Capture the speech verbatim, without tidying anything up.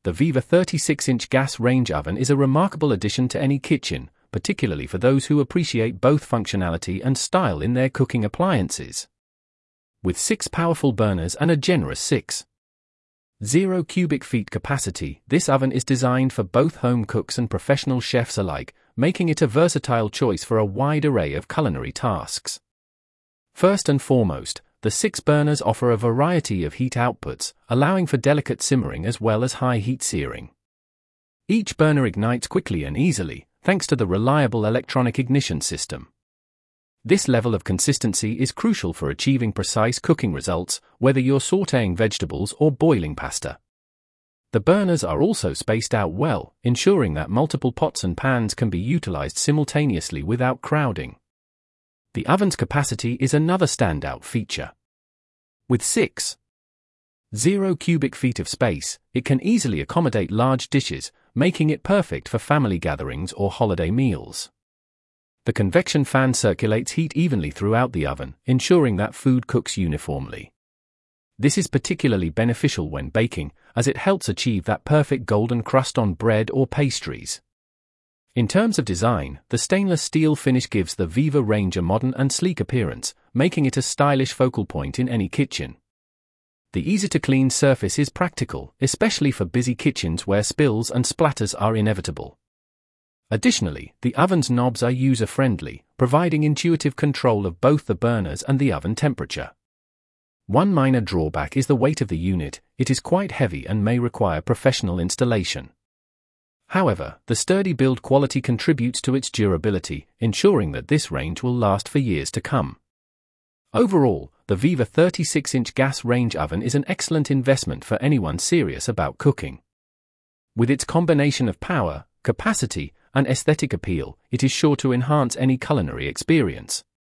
the Viva thirty-six inch gas range oven is a remarkable addition to any kitchen, particularly for those who appreciate both functionality and style in their cooking appliances. With six powerful burners and a generous six point zero cubic feet capacity, this oven is designed for both home cooks and professional chefs alike, making it a versatile choice for a wide array of culinary tasks. First and foremost, the six burners offer a variety of heat outputs, allowing for delicate simmering as well as high heat searing. Each burner ignites quickly and easily, thanks to the reliable electronic ignition system. This level of consistency is crucial for achieving precise cooking results, whether you're sautéing vegetables or boiling pasta. The burners are also spaced out well, ensuring that multiple pots and pans can be utilized simultaneously without crowding. The oven's capacity is another standout feature. With six point zero cubic feet of space, it can easily accommodate large dishes, making it perfect for family gatherings or holiday meals. The convection fan circulates heat evenly throughout the oven, ensuring that food cooks uniformly. This is particularly beneficial when baking, as it helps achieve that perfect golden crust on bread or pastries. In terms of design, the stainless steel finish gives the Viva range a modern and sleek appearance, making it a stylish focal point in any kitchen. The easy-to-clean surface is practical, especially for busy kitchens where spills and splatters are inevitable. Additionally, the oven's knobs are user-friendly, providing intuitive control of both the burners and the oven temperature. One minor drawback is the weight of the unit. It is quite heavy and may require professional installation. However, the sturdy build quality contributes to its durability, ensuring that this range will last for years to come. Overall, the Viva thirty-six inch gas range oven is an excellent investment for anyone serious about cooking. With its combination of power, capacity, and aesthetic appeal, it is sure to enhance any culinary experience.